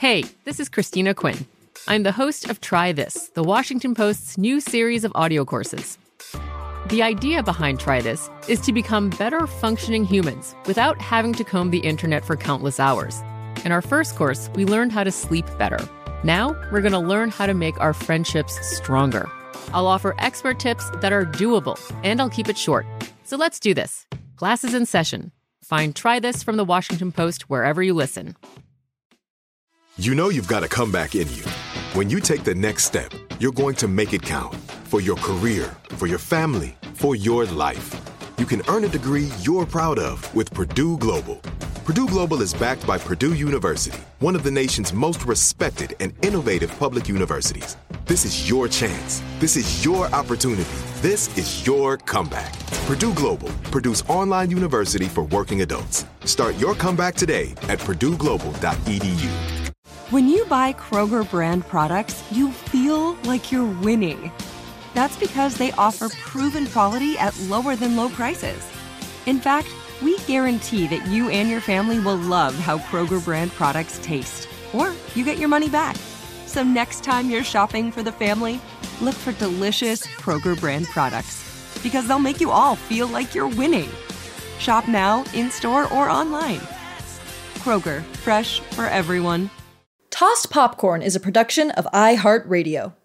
Hey, this is Christina Quinn. I'm the host of Try This, the Washington Post's new series of audio courses. The idea behind Try This is to become better functioning humans without having to comb the internet for countless hours. In our first course, we learned how to sleep better. Now, we're going to learn how to make our friendships stronger. I'll offer expert tips that are doable, and I'll keep it short. So let's do this. Class is in session. Find Try This from the Washington Post wherever you listen. You know you've got a comeback in you. When you take the next step, you're going to make it count. For your career, for your family, for your life. You can earn a degree you're proud of with Purdue Global. Purdue Global is backed by Purdue University, one of the nation's most respected and innovative public universities. This is your chance. This is your opportunity. This is your comeback. Purdue Global, Purdue's online university for working adults. Start your comeback today at purdueglobal.edu. When you buy Kroger brand products, you feel like you're winning. That's because they offer proven quality at lower than low prices. In fact, we guarantee that you and your family will love how Kroger brand products taste, or you get your money back. So next time you're shopping for the family, look for delicious Kroger brand products, because they'll make you all feel like you're winning. Shop now, in-store, or online. Kroger, fresh for everyone. Tossed Popcorn is a production of iHeartRadio.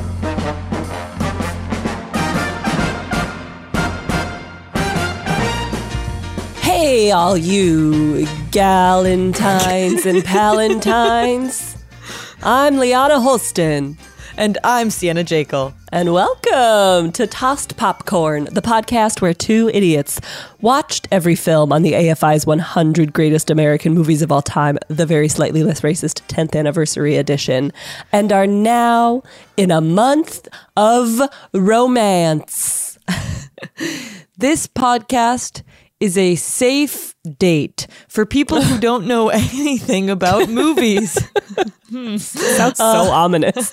Hey, all you galentines and palentines. I'm Liana Holston. And I'm Sienna Jekyll. And welcome to Tossed Popcorn, the podcast where two idiots watched every film on the AFI's 100 Greatest American Movies of All Time, the very slightly less racist 10th anniversary edition, and are now in a month of romance. This podcast is a safe date for people who don't know anything about movies. Sounds so ominous.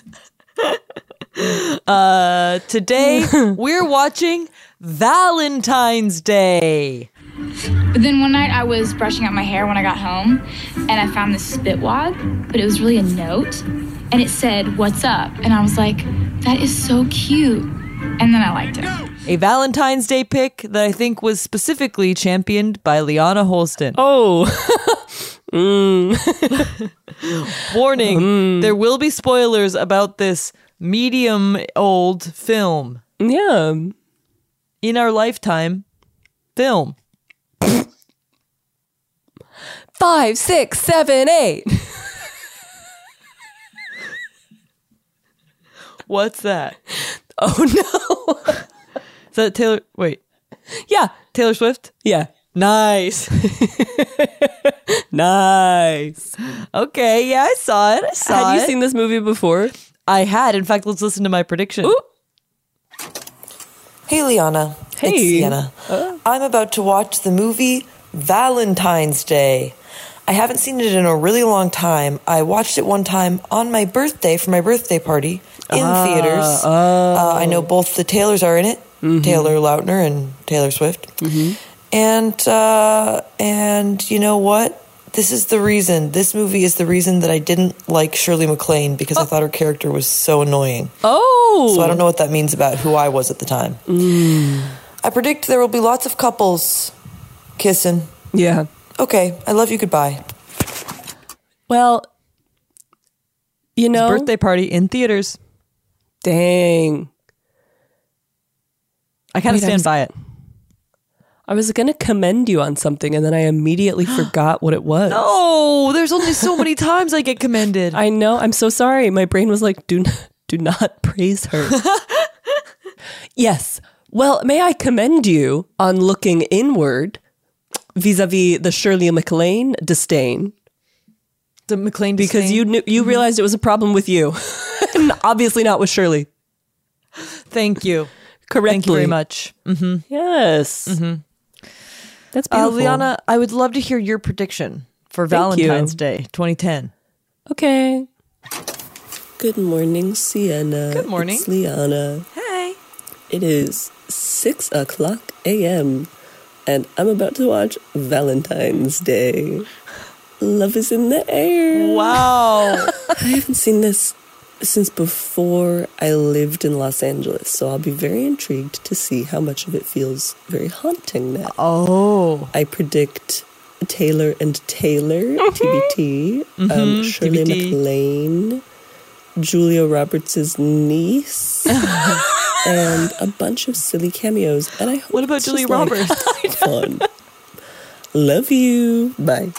Today, we're watching Valentine's Day. But then one night I was brushing out my hair when I got home, and I found this spit wad, but it was really a note, and it said, "What's up?" And I was like, that is so cute. And then I liked it. A Valentine's Day pick that I think was specifically championed by Liana Holston. Oh. Warning, there will be spoilers about this medium-old film. Yeah. In our lifetime, film. 5, 6, 7, 8. What's that? Oh, no. Is that Taylor? Wait. Yeah. Taylor Swift? Yeah. Nice. Nice. Okay, yeah, I saw it. Had you seen this movie before? I had. In fact, let's listen to my prediction. Ooh. Hey, Liana. Hey. It's Sienna. I'm about to watch the movie Valentine's Day. I haven't seen it in a really long time. I watched it one time on my birthday for my birthday party in theaters. I know both the Taylors are in it, Taylor Lautner and Taylor Swift. And you know what? This movie is the reason that I didn't like Shirley MacLaine, because I thought her character was so annoying. Oh! So I don't know what that means about who I was at the time. I predict there will be lots of couples kissing. Yeah. Okay, I love you, goodbye. Well, you know... Birthday party in theaters. Dang. I kind of stand by it. I was going to commend you on something, and then I immediately forgot what it was. No, there's only so many times I get commended. I know. I'm so sorry. My brain was like, do not praise her. Yes. Well, may I commend you on looking inward vis-a-vis the Shirley MacLaine disdain. The MacLaine disdain? Because you realized it was a problem with you. And obviously not with Shirley. Thank you. Correctly. Thank you very much. Yes. That's beautiful. Liana, I would love to hear your prediction for Valentine's Day 2010. Okay. Good morning, Sienna. Good morning. It's Liana. Hey. It is 6:00 a.m. and I'm about to watch Valentine's Day. Love is in the air. Wow. I haven't seen this since before I lived in Los Angeles, so I'll be very intrigued to see how much of it feels very haunting now. Oh. I predict Taylor and Taylor, TBT, Shirley TBT. MacLaine, Julia Roberts' niece, and a bunch of silly cameos. And I hope What about it's Julia just, like, Roberts? fun. Love you. Bye.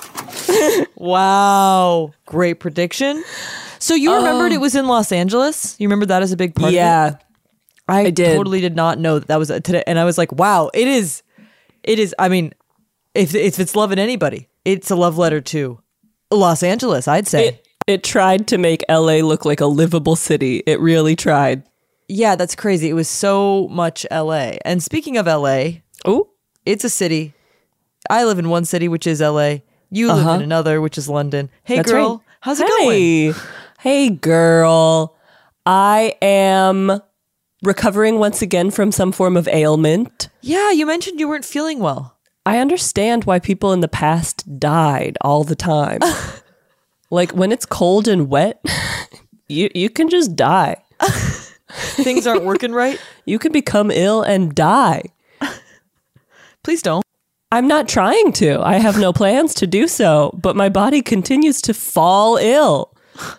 Wow. Great prediction. So you remembered it was in Los Angeles? You remember that as a big part of it? Yeah. I did. totally did not know that was today. And I was like, wow, it is. I mean, if it's loving anybody, it's a love letter to Los Angeles, I'd say. It tried to make LA look like a livable city. It really tried. Yeah, that's crazy. It was so much LA. And speaking of LA, it's a city. I live in one city, which is LA. You live in another, which is London. Hey, That's girl. right. How's it going? Hey, girl. I am recovering once again from some form of ailment. Yeah, you mentioned you weren't feeling well. I understand why people in the past died all the time. Like when it's cold and wet, you can just die. Things aren't working right. You can become ill and die. Please don't. I'm not trying to. I have no plans to do so, but my body continues to fall ill.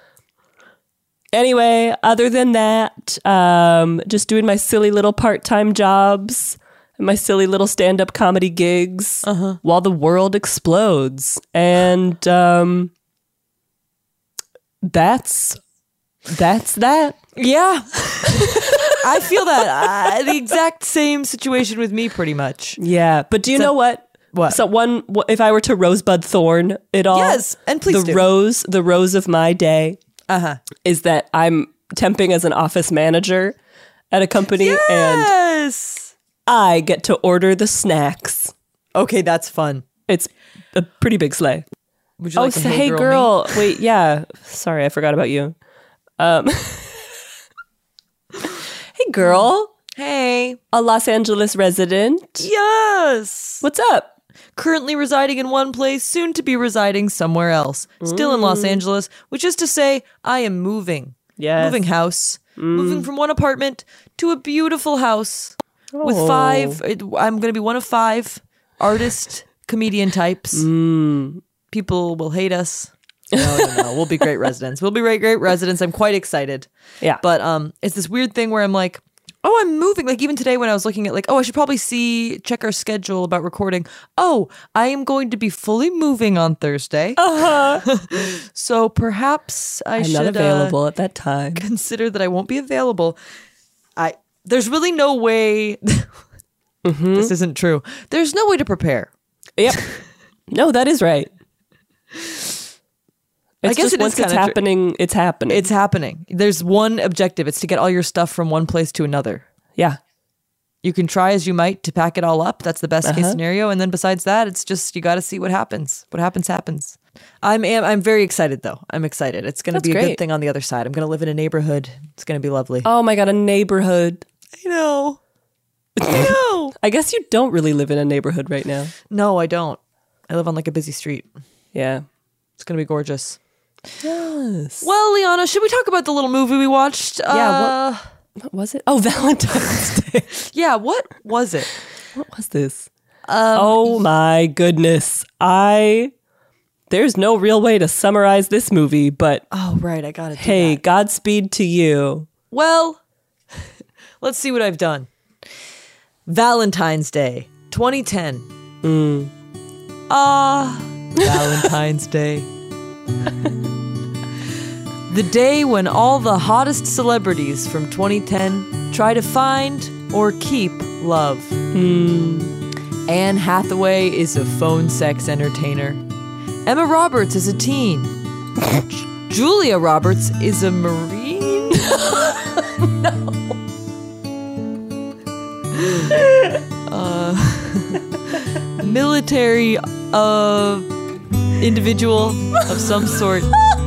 Anyway, other than that, just doing my silly little part-time jobs and my silly little stand-up comedy gigs while the world explodes. And that's that. Yeah. I feel that. The exact same situation with me, pretty much. Yeah, but do you know what? What? So if I were to rosebud thorn it all, Yes, and please the do. rose of my day is that I'm temping as an office manager at a company, and Yes. I get to order the snacks. Okay, that's fun. It's a pretty big sleigh. Would you like to so hey hey girl, wait, yeah. Sorry, I forgot about you. Hey girl, Hey. a Los Angeles resident. Yes. What's up? Currently residing in one place, soon to be residing somewhere else. Still in Los Angeles, which is to say, I am moving. Yes. Moving house. Moving from one apartment to a beautiful house with 5. I'm going to be one of 5 artist, comedian types. People will hate us. No. We'll be great residents. We'll be great residents. I'm quite excited. Yeah. But it's this weird thing where I'm like, oh, I'm moving. Like even today when I was looking at I should probably check our schedule about recording. Oh, I am going to be fully moving on Thursday. So perhaps I I'm should not available at that time. consider that I won't be available. There's really no way. This isn't true. There's no way to prepare. Yep. No, that is right. I guess it is once it's kinda true. happening, it's happening. It's happening. There's one objective. It's to get all your stuff from one place to another. Yeah. You can try as you might to pack it all up. That's the best case scenario. And then besides that, it's just you got to see what happens. What happens. I'm very excited though. I'm excited. It's going to be a great. good thing on the other side. I'm going to live in a neighborhood. It's going to be lovely. Oh my God, a neighborhood. I know. I know. I guess you don't really live in a neighborhood right now. No, I don't. I live on a busy street. Yeah. It's going to be gorgeous. Yes. Well, Liana, should we talk about the little movie we watched? Yeah, what was it? Oh, Valentine's Day. Yeah, what was it? What was this? Oh my goodness. There's no real way to summarize this movie, but Oh, right. I got it. hey, Godspeed to you. Well, let's see what I've done. Valentine's Day, 2010. Valentine's Day. The day when all the hottest celebrities from 2010 try to find or keep love. Anne Hathaway is a phone sex entertainer. Emma Roberts is a teen. Julia Roberts is a Marine. Military individual of some sort.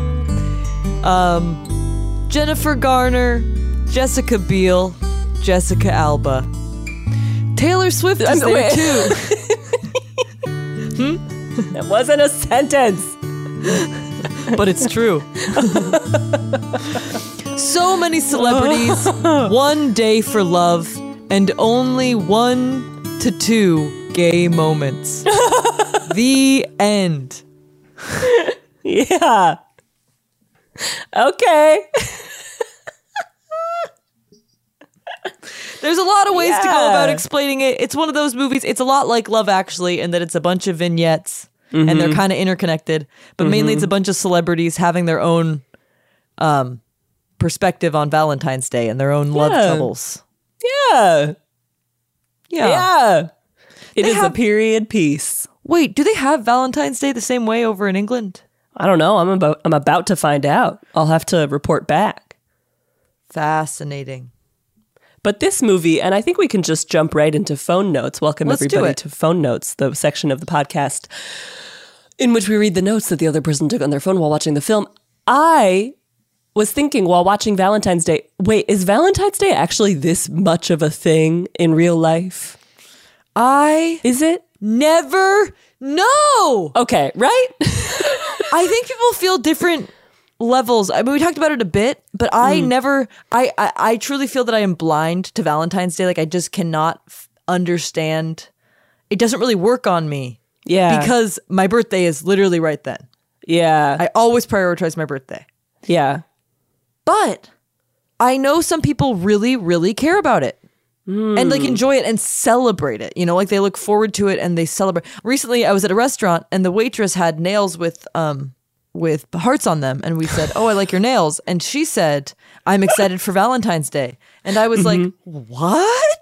Jennifer Garner, Jessica Biel, Jessica Alba. Taylor Swift is there too. That wasn't a sentence. But it's true. So many celebrities, one day for love, and only 1 to 2 gay moments. The end. Yeah. Okay. There's a lot of ways to go about explaining it. It's one of those movies. It's a lot like Love Actually in that it's a bunch of vignettes and they're kind of interconnected. But mainly it's a bunch of celebrities having their own perspective on Valentine's Day and their own love troubles. Yeah. Yeah. It is a period piece. Wait, do they have Valentine's Day the same way over in England? I don't know. I'm about to find out. I'll have to report back. Fascinating. But this movie, and I think we can just jump right into phone notes. Welcome everybody to Phone Notes, the section of the podcast in which we read the notes that the other person took on their phone while watching the film. I was thinking while watching Valentine's Day, wait, is Valentine's Day actually this much of a thing in real life? Is it? Never know. Okay, right? I think people feel different levels. I mean, we talked about it a bit, but I truly feel that I am blind to Valentine's Day. Like, I just cannot understand. It doesn't really work on me. Yeah. Because my birthday is literally right then. Yeah. I always prioritize my birthday. Yeah. But I know some people really, really care about it. And like enjoy it and celebrate it. You know, like they look forward to it and they celebrate. Recently, I was at a restaurant and the waitress had nails with hearts on them. And we said, "Oh, I like your nails." And she said, "I'm excited for Valentine's Day." And I was like, "What?"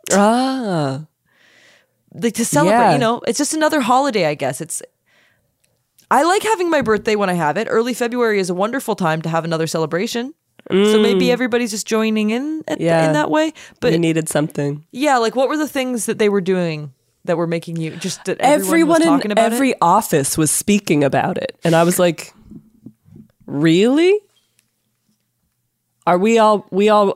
Like to celebrate, you know, it's just another holiday, I guess. I like having my birthday when I have it. Early February is a wonderful time to have another celebration. So maybe everybody's just joining in in that way. But we needed something. Yeah, like what were the things that they were doing that were making you just that everyone was talking about every office was speaking about it, and I was like, really? Are we all? We're all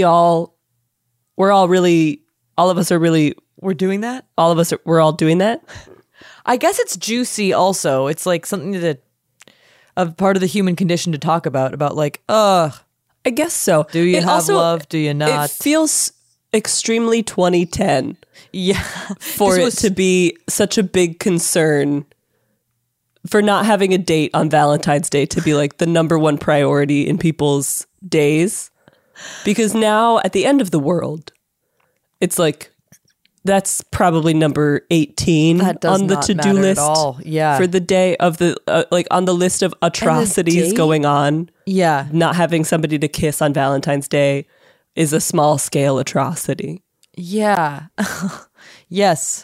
of us are really. We're doing that. All of us we're all doing that. I guess it's juicy. Also, it's like something that a part of the human condition to talk about like, I guess so. Do you have love? Do you not? It feels extremely 2010. Yeah. For it to be such a big concern for not having a date on Valentine's Day to be like the number one priority in people's days. Because now at the end of the world, it's like, that's probably number 18 on the to-do list for the day of the like on the list of atrocities going on. Yeah. Not having somebody to kiss on Valentine's Day is a small scale atrocity. Yeah. Yes.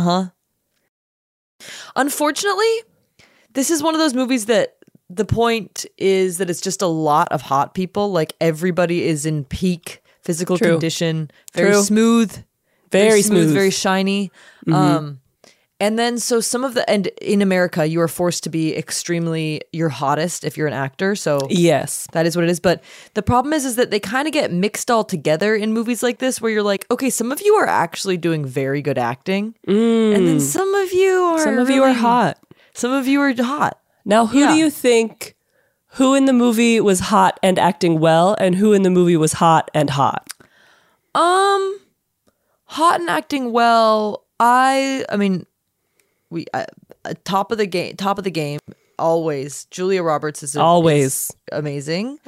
Unfortunately, this is one of those movies that the point is that it's just a lot of hot people. Like everybody is in peak physical condition, very smooth. Very smooth, very shiny. And then so some of and in America, you are forced to be extremely your hottest if you're an actor. So yes, that is what it is. But the problem is that they kind of get mixed all together in movies like this, where you're like, okay, some of you are actually doing very good acting, and then some of you are hot. Some of you are hot. Now, who do you think? Who in the movie was hot and acting well, and who in the movie was hot and hot? Hot and acting well. I mean, top of the game. Always, Julia Roberts is always amazing.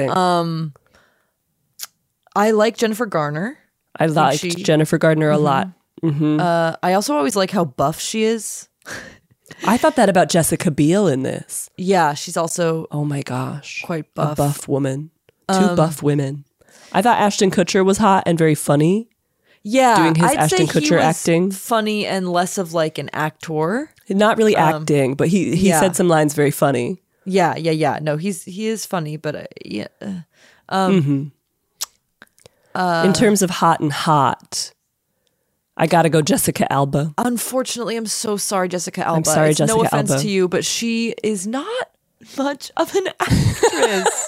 I like Jennifer Garner. I liked Jennifer Garner a lot. I also always like how buff she is. I thought that about Jessica Biel in this. Yeah, she's also oh my gosh, quite buff. A buff woman. Two buff women. I thought Ashton Kutcher was hot and very funny. Yeah, doing his Ashton Kutcher acting, funny and less of like an actor. Not really acting, but he said some lines very funny. Yeah. No, he is funny, but yeah. In terms of hot and hot, I gotta go Jessica Alba. Unfortunately, I'm so sorry, Jessica Alba. I'm sorry, Jessica Alba. No offense Alba to you, but she is not much of an actress.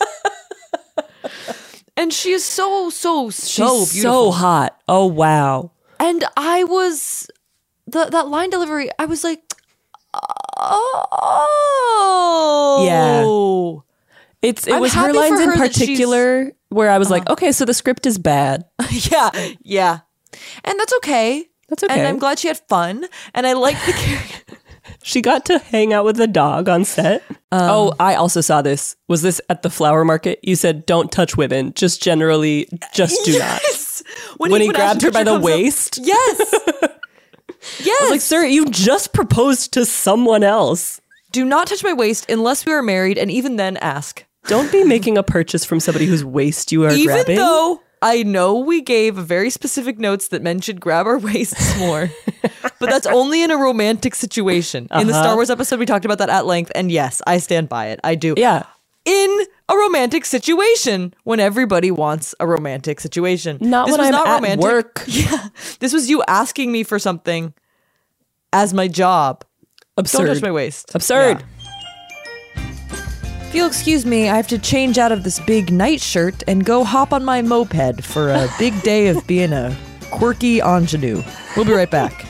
And she is so beautiful. So hot. Oh, wow. And I was, that line delivery, I was like, Oh. Yeah. It was her lines in particular where I was like, okay, so the script is bad. Yeah. And that's okay. That's okay. And I'm glad she had fun. And I like the character. She got to hang out with the dog on set. I also saw this. Was this at the flower market? You said, don't touch women. Just generally, just do not. When he grabbed her by the waist? Yes. I was like, sir, you just proposed to someone else. Do not touch my waist unless we are married, and even then ask. Don't be making a purchase from somebody whose waist you are grabbing. Even though I know we gave very specific notes that men should grab our waists more, but that's only in a romantic situation. In the Star Wars episode, we talked about that at length, and yes, I stand by it. I do. Yeah. In a romantic situation, when everybody wants a romantic situation. Not this when was I'm at romantic. work. Yeah. This was you asking me for something as my job. Absurd. Don't touch my waist. Absurd. Yeah. If you'll excuse me, I have to change out of this big nightshirt and go hop on my moped for a big day of being a quirky ingenue. We'll be right back.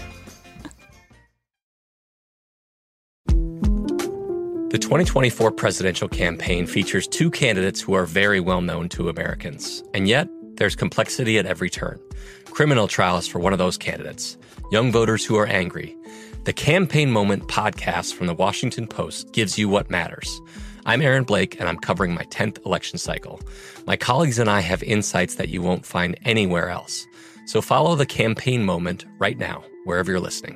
The 2024 presidential campaign features two candidates who are very well known to Americans. And yet, there's complexity at every turn. Criminal trials for one of those candidates. Young voters who are angry. The Campaign Moment podcast from the Washington Post gives you what matters. I'm Aaron Blake, and I'm covering my 10th election cycle. My colleagues and I have insights that you won't find anywhere else. So follow the Campaign Moment right now, wherever you're listening.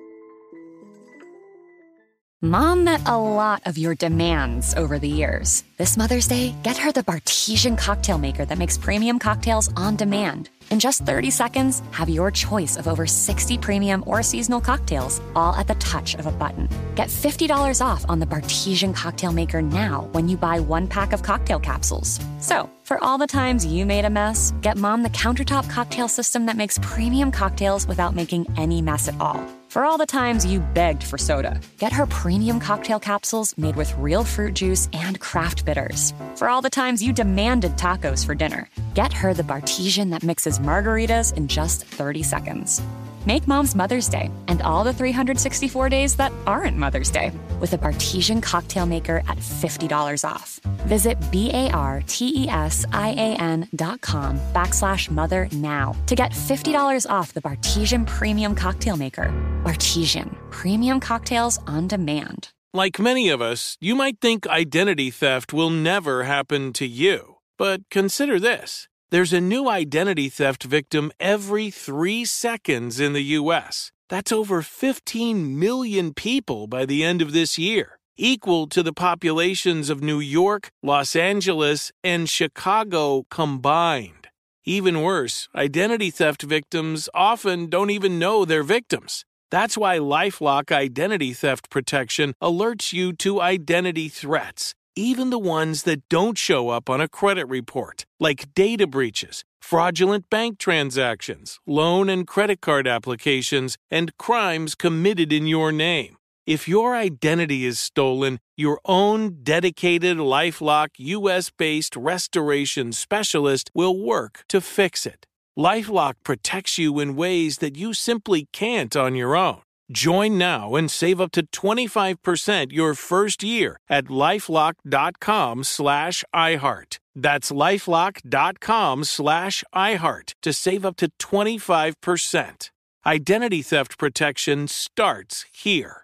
Mom met a lot of your demands over the years. This Mother's Day, get her the Bartesian cocktail maker that makes premium cocktails on demand. In just 30 seconds, have your choice of over 60 premium or seasonal cocktails, all at the touch of a button. Get $50 off on the Bartesian cocktail maker now when you buy one pack of cocktail capsules. So, for all the times you made a mess, get Mom the countertop cocktail system that makes premium cocktails without making any mess at all. For all the times you begged for soda, get her premium cocktail capsules made with real fruit juice and craft bitters. For all the times you demanded tacos for dinner, get her the Bartesian that mixes margaritas in just 30 seconds. Make Mom's Mother's Day and all the 364 days that aren't Mother's Day with a Bartesian cocktail maker at $50 off. Visit BARTESIAN.com/mother now to get $50 off the Bartesian Premium Cocktail Maker. Bartesian, premium cocktails on demand. Like many of us, you might think identity theft will never happen to you. But consider this. There's a new identity theft victim every 3 seconds in the U.S. That's over 15 million people by the end of this year, equal to the populations of New York, Los Angeles, and Chicago combined. Even worse, identity theft victims often don't even know they're victims. That's why LifeLock Identity Theft Protection alerts you to identity threats, even the ones that don't show up on a credit report, like data breaches, fraudulent bank transactions, loan and credit card applications, and crimes committed in your name. If your identity is stolen, your own dedicated LifeLock U.S.-based restoration specialist will work to fix it. LifeLock protects you in ways that you simply can't on your own. Join now and save up to 25% your first year at LifeLock.com/iHeart. That's LifeLock.com/iHeart to save up to 25%. Identity theft protection starts here.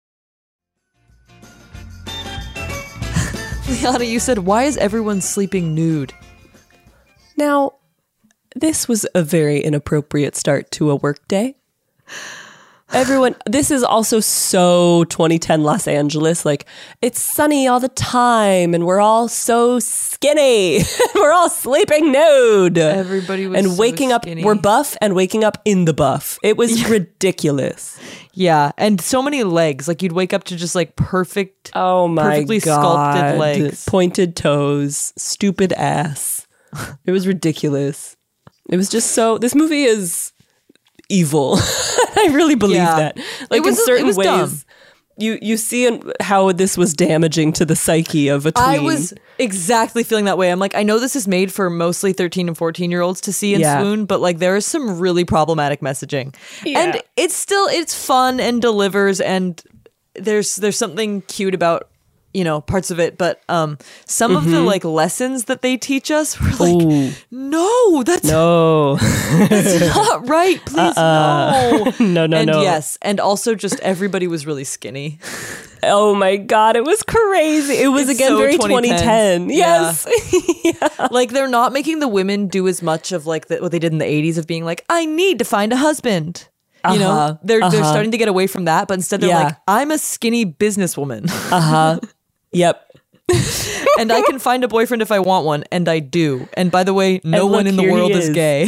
Liana, you said, why is everyone sleeping nude? Now, this was a very inappropriate start to a workday. Everyone, this is also so 2010 Los Angeles. Like, it's sunny all the time, and we're all so skinny. We're all sleeping nude. Everybody was and waking so up. skinny. We're buff and waking up in the buff. It was ridiculous. Yeah, and so many legs. Like, you'd wake up to just like perfect, perfectly sculpted legs, pointed toes, stupid ass. It was ridiculous. It was just so. This movie is evil. I really believe that. Like, in certain ways, dumb. you see how this was damaging to the psyche of a tween. I was exactly feeling that way. I'm like, I know this is made for mostly 13 and 14-year-olds to see and swoon, but like there is some really problematic messaging. Yeah. And it's fun and delivers, and there's something cute about, you know, parts of it, but some of the like lessons that they teach us were like, no, that's not right. Please, no. No. And yes, and also just everybody was really skinny. Oh my God, it was crazy. It was again so very 2010. Yes. Yeah. Like they're not making the women do as much of like what they did in the 80s of being like, I need to find a husband. You know, they're starting to get away from that, but instead they're like, I'm a skinny businesswoman. Yep. And I can find a boyfriend if I want one, and I do. And by the way, no one in the world is gay.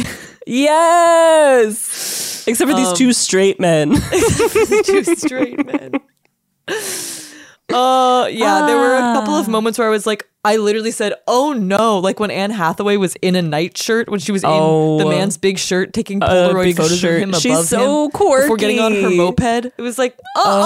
Yes. Except for these two straight men. Two straight men. There were a couple of moments where I was like, I literally said, oh no, like when Anne Hathaway was in a nightshirt, when she was in the man's big shirt, taking Polaroid photos of him above She's so quirky. before getting on her moped. It was like,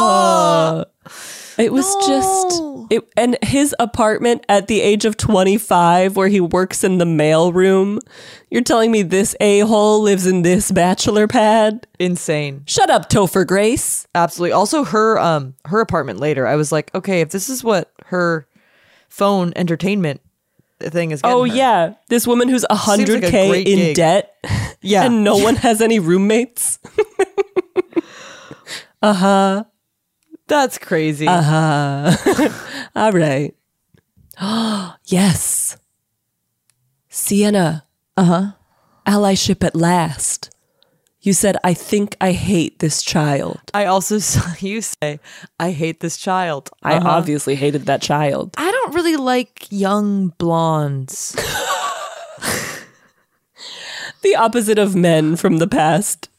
it was and his apartment at the age of 25 where he works in the mail room. You're telling me this a-hole lives in this bachelor pad? Insane. Shut up, Topher Grace. Absolutely. Also her apartment later, I was like, okay, if this is what her phone entertainment thing is getting her. Yeah. This woman who's $100K like in debt. Yeah. And no one has any roommates. That's crazy. All right. Yes. Sienna. Allyship at last. You said, I think I hate this child. I also saw you say, I hate this child. I obviously hated that child. I don't really like young blondes. The opposite of men from the past.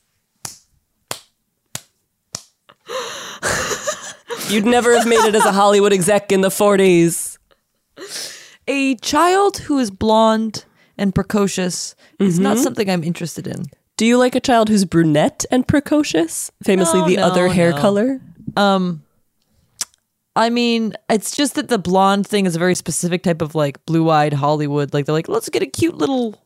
You'd never have made it as a Hollywood exec in the 40s. A child who is blonde and precocious is not something I'm interested in. Do you like a child who's brunette and precocious? Famously the other hair color? I mean, it's just that the blonde thing is a very specific type of like blue-eyed Hollywood. Like they're like, let's get a cute little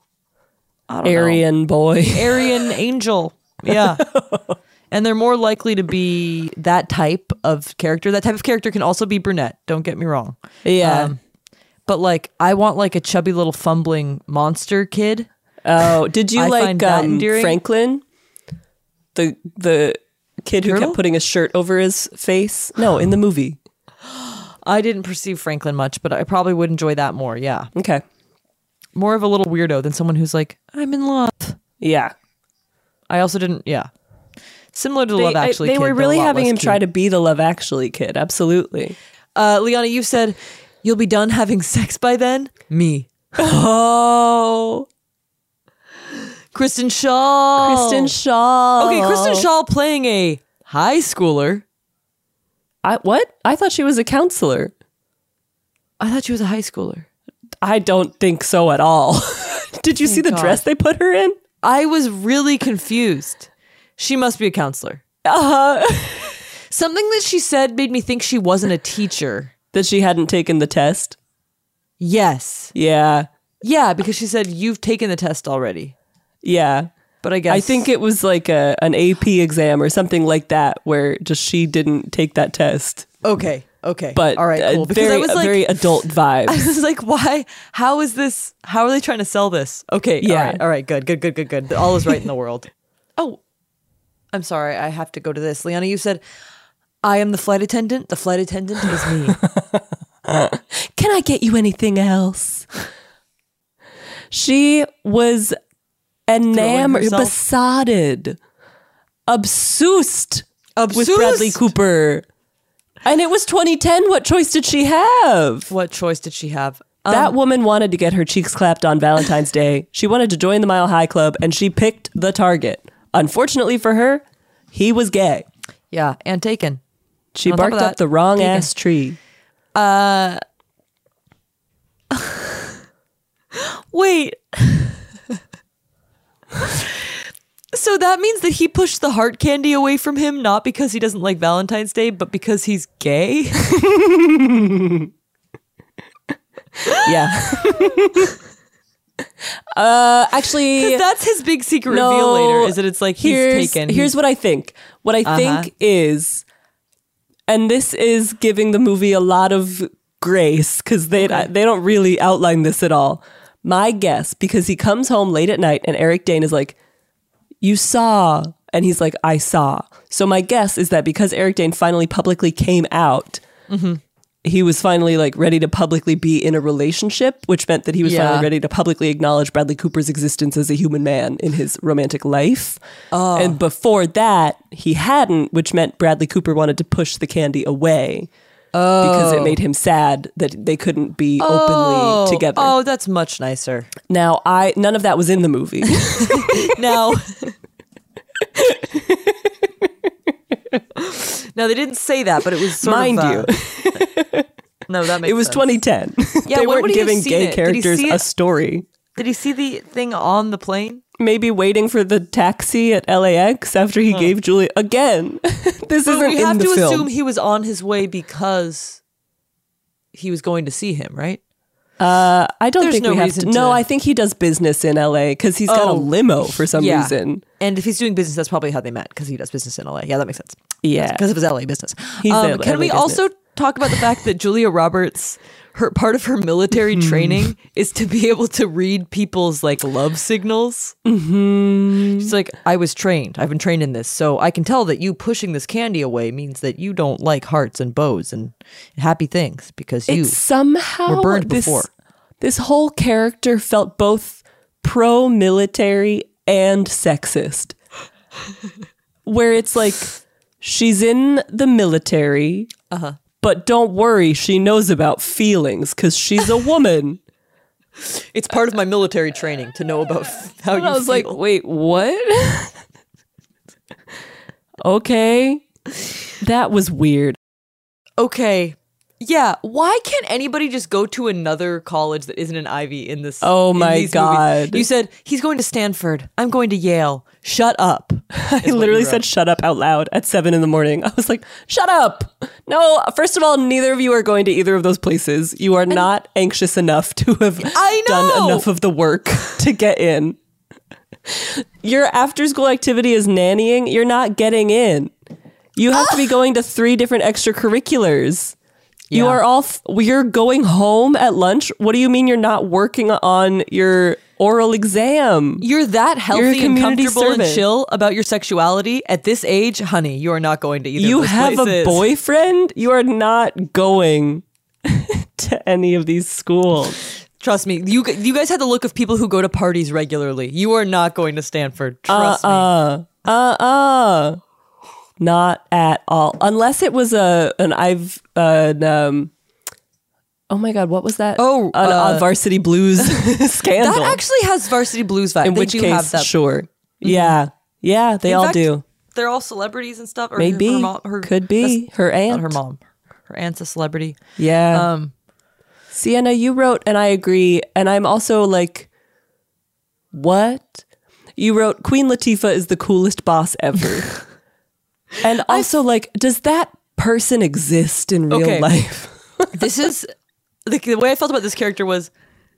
Aryan boy. Aryan angel. Yeah. And they're more likely to be that type of character. That type of character can also be brunette. Don't get me wrong. Yeah. But like, I want like a chubby little fumbling monster kid. Oh, did you like endearing. Franklin? The kid who kept putting a shirt over his face? No, in the movie. I didn't perceive Franklin much, but I probably would enjoy that more. Yeah. Okay. More of a little weirdo than someone who's like, I'm in love. Yeah. I also didn't, Similar to the Love Actually They kid. were really having him cute. try to be the Love Actually kid. Absolutely. Liana, you said, you'll be done having sex by then? Me. Oh. Kristen Schaal. Okay, Kristen Schaal playing a high schooler. What? I thought she was a counselor. I thought she was a high schooler. I don't think so at all. Did you see the dress they put her in? I was really confused. She must be a counselor. Something that she said made me think she wasn't a teacher. That she hadn't taken the test? Yes. Yeah. Yeah, because she said, you've taken the test already. Yeah. But I guess... I think it was like an AP exam or something like that where just she didn't take that test. Okay. But all right, cool. Because I was like, very adult vibes. I was like, why? How is this? How are they trying to sell this? Okay. Yeah. All right. Good. All is right in the world. Oh, I'm sorry. I have to go to this. Liana, you said, I am the flight attendant. The flight attendant is me. Can I get you anything else? She was enamored, besotted, obsessed with Bradley Cooper. And it was 2010. What choice did she have? That woman wanted to get her cheeks clapped on Valentine's Day. She wanted to join the Mile High Club, and she picked the target. Unfortunately for her, he was gay. Yeah, and taken. She barked up the wrong ass tree. Wait. So that means that he pushed the heart candy away from him, not because he doesn't like Valentine's Day, but because he's gay? Yeah. Actually, that's his big secret reveal later, is that it's like he's taken. Here's what I think. What I think is And this is giving the movie a lot of grace because they don't really outline this at all. My guess, because he comes home late at night and Eric Dane is like, you saw, and he's like, I saw. So my guess is that because Eric Dane finally publicly came out, he was finally like ready to publicly be in a relationship, which meant that he was finally ready to publicly acknowledge Bradley Cooper's existence as a human man in his romantic life. And before that, he hadn't, which meant Bradley Cooper wanted to push the candy away. Because it made him sad that they couldn't be openly together. Oh, that's much nicer. Now, none of that was in the movie. Now, they didn't say that, but it was sort Mind of... you. No, that makes sense. It was 2010. Yeah, they when weren't would he have giving seen gay it? characters a story. Did he see the thing on the plane? Maybe waiting for the taxi at LAX after he gave Julia... Again, this isn't in the film. We have to assume he was on his way because he was going to see him, right? I don't There's think no we have reason to. No, I think he does business in LA because he's got a limo for some reason. And if he's doing business, that's probably how they met, because he does business in LA. Yeah, that makes sense. Yeah. Because of his LA business. He's Can LA we business. also talk about the fact that Julia Roberts, part of her military training is to be able to read people's like love signals? She's like, I've been trained in this, so I can tell that you pushing this candy away means that you don't like hearts and bows and happy things because you somehow were burned before. This whole character felt both pro-military and sexist. Where it's like, she's in the military, but don't worry, she knows about feelings because she's a woman. It's part of my military training to know about how you feel. I was like, wait, what? Okay. That was weird. Okay. Yeah, why can't anybody just go to another college that isn't an Ivy in this? Oh in my these God. movies? You said, he's going to Stanford. I'm going to Yale. Shut up. I literally said shut up out loud at 7 a.m. I was like, shut up. No, first of all, neither of you are going to either of those places. You are not anxious enough to have done enough of the work to get in. Your after school activity is nannying. You're not getting in. You have to be going to 3 different extracurriculars. Yeah. You are you're going home at lunch. What do you mean you're not working on your oral exam? You're that healthy and comfortable and servant. chill about your sexuality at this age, honey. You are not going to either. You of those have places. a boyfriend. You are not going to any of these schools. Trust me. You guys had the look of people who go to parties regularly. You are not going to Stanford. Trust me. Not at all. Unless it was oh my God, what was that? A Varsity Blues scandal. That actually has Varsity Blues vibe. In They which do case, have that. sure. Yeah. Yeah, they In all fact, do. They're all celebrities and stuff. Or Maybe. her mom, Could be. Her aunt. Not her mom. Her aunt's a celebrity. Yeah. Sienna, you wrote, and I agree, and I'm also like, what? You wrote, Queen Latifah is the coolest boss ever. And also, like, does that person exist in real life? This is, the way I felt about this character was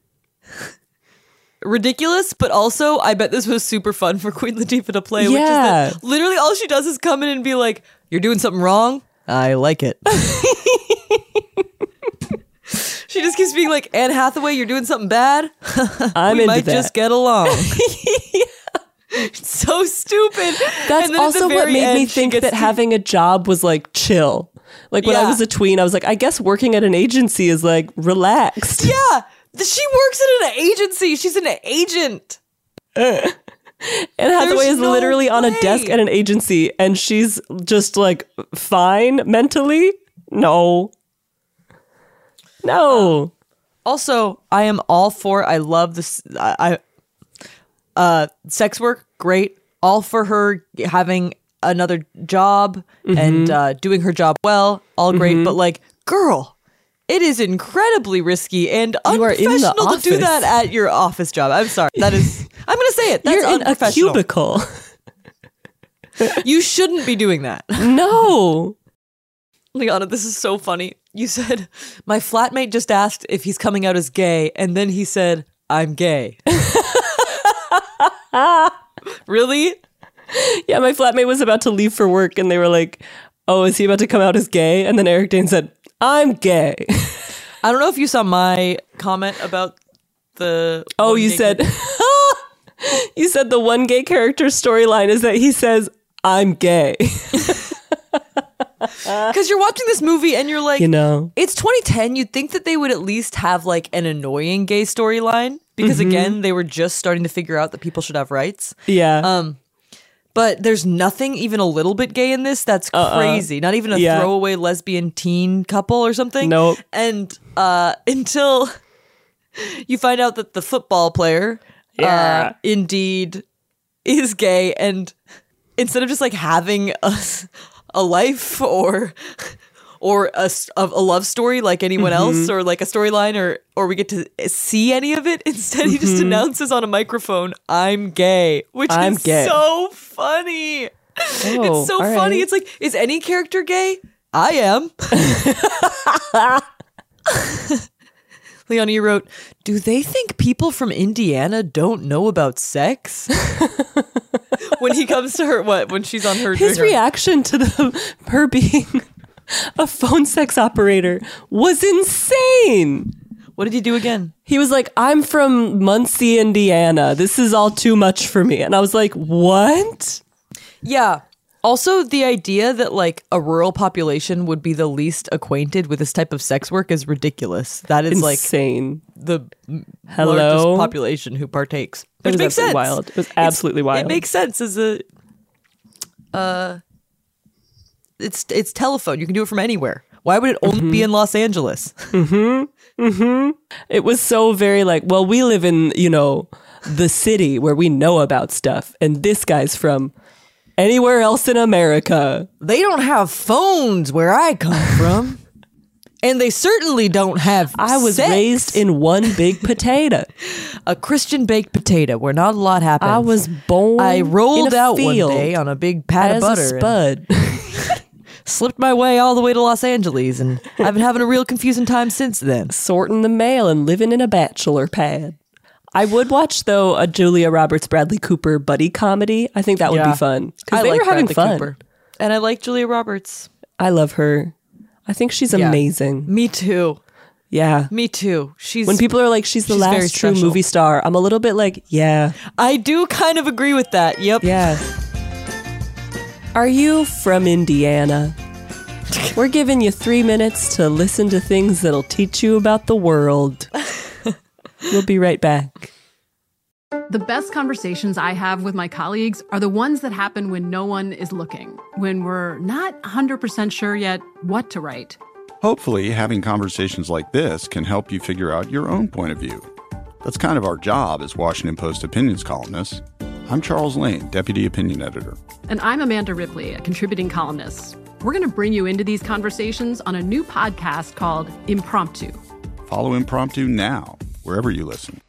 ridiculous, but also I bet this was super fun for Queen Latifah to play, which is that literally all she does is come in and be like, you're doing something wrong? I like it. She just keeps being like, Anne Hathaway, you're doing something bad? We might just get along. It's so stupid. That's also what made me think that having a job was like chill. Like when I was a tween, I was like, I guess working at an agency is like relaxed. Yeah. She works at an agency. She's an agent. And Hathaway is literally on a desk at an agency and she's just like fine mentally. No. Also, I am all for, I love this. Sex work, great. All for her having another job and doing her job well, all great. But like, girl, it is incredibly risky and unprofessional to do that at your office job. I'm sorry. That is, I'm going to say it. That's You're in a unprofessional. cubicle. You shouldn't be doing that. No. Liana, this is so funny. You said, my flatmate just asked if he's coming out as gay, and then he said, I'm gay. Really? Yeah, my flatmate was about to leave for work and they were like, oh, is he about to come out as gay? And then Eric Dane said, I'm gay. I don't know if you saw my comment about the... Oh, you said... You said the one gay character's storyline is that he says, I'm gay. Because you're watching this movie and you're like, you know, it's 2010. You'd think that they would at least have like an annoying gay storyline because again, they were just starting to figure out that people should have rights. Yeah. But there's nothing even a little bit gay in this. That's crazy. Not even a throwaway lesbian teen couple or something. Nope. And until you find out that the football player indeed is gay, and instead of just like having a life or a love story like anyone else, or like a storyline, or we get to see any of it, instead he just announces on a microphone, I'm gay, which is so funny. It's so funny. Right. It's like, is any character gay? I am. Leonie, you wrote, do they think people from Indiana don't know about sex? When he comes to her, when she's on her... His reaction to her being a phone sex operator was insane. What did he do again? He was like, I'm from Muncie, Indiana. This is all too much for me. And I was like, what? Yeah. Also, the idea that like a rural population would be the least acquainted with this type of sex work is ridiculous. That is insane. Like the largest population who partakes. Which makes sense. Wild. It was absolutely wild. It makes sense as a it's telephone. You can do it from anywhere. Why would it only be in Los Angeles? It was so very like, well, we live in, you know, the city where we know about stuff, and this guy's from anywhere else in America. They don't have phones where I come from. And they certainly don't have I was sex. Raised in one big potato. A Christian baked potato where not a lot happens. I was born I rolled in a out field one day on a big pat of butter. A spud. Slipped my way all the way to Los Angeles, and I've been having a real confusing time since then. Sorting the mail and living in a bachelor pad. I would watch, though, a Julia Roberts, Bradley Cooper buddy comedy. I think that would be fun. Because they were having fun. Cooper. And I like Julia Roberts. I love her. I think she's amazing. Me too. Yeah. Me too. When people are like, she's the last true movie star, I'm a little bit like, yeah. I do kind of agree with that. Yep. Yeah. Are you from Indiana? We're giving you 3 minutes to listen to things that'll teach you about the world. We'll be right back. The best conversations I have with my colleagues are the ones that happen when no one is looking, when we're not 100% sure yet what to write. Hopefully, having conversations like this can help you figure out your own point of view. That's kind of our job as Washington Post opinions columnists. I'm Charles Lane, Deputy Opinion Editor. And I'm Amanda Ripley, a contributing columnist. We're going to bring you into these conversations on a new podcast called Impromptu. Follow Impromptu now, wherever you listen.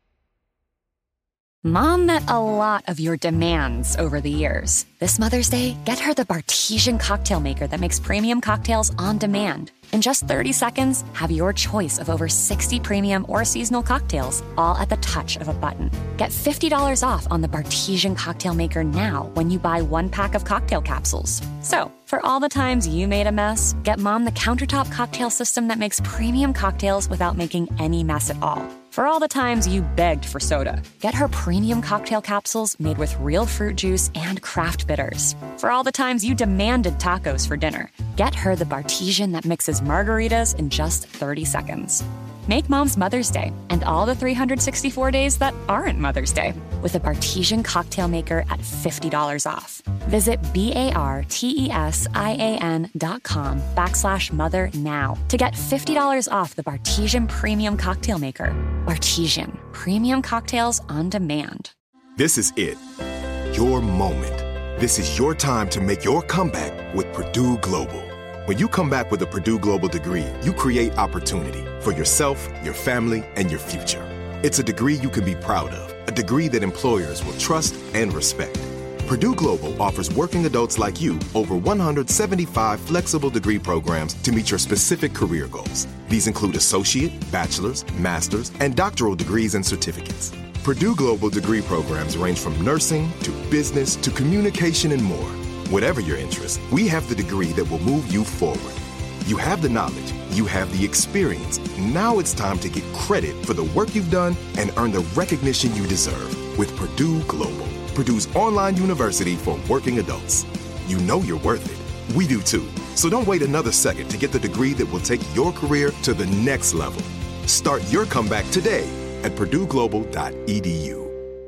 Mom met a lot of your demands over the years. This Mother's Day, get her the Bartesian cocktail maker that makes premium cocktails on demand. In just 30 seconds, have your choice of over 60 premium or seasonal cocktails, all at the touch of a button. Get $50 off on the Bartesian cocktail maker now when you buy 1 pack of cocktail capsules. So, for all the times you made a mess, get Mom the countertop cocktail system that makes premium cocktails without making any mess at all. For all the times you begged for soda, get her premium cocktail capsules made with real fruit juice and craft bitters. For all the times you demanded tacos for dinner, get her the Bartesian that mixes margaritas in just 30 seconds. Make Mom's Mother's Day and all the 364 days that aren't Mother's Day with a Bartesian cocktail maker at $50 off. Visit BARTESIAN.com/mother now to get $50 off the Bartesian Premium Cocktail Maker. Bartesian, premium cocktails on demand. This is it. Your moment. This is your time to make your comeback with Purdue Global. When you come back with a Purdue Global degree, you create opportunity for yourself, your family, and your future. It's a degree you can be proud of, a degree that employers will trust and respect. Purdue Global offers working adults like you over 175 flexible degree programs to meet your specific career goals. These include associate, bachelor's, master's, and doctoral degrees and certificates. Purdue Global degree programs range from nursing to business to communication and more. Whatever your interest, we have the degree that will move you forward. You have the knowledge, you have the experience. Now it's time to get credit for the work you've done and earn the recognition you deserve with Purdue Global, Purdue's online university for working adults. You know you're worth it. We do too. So don't wait another second to get the degree that will take your career to the next level. Start your comeback today at purdueglobal.edu.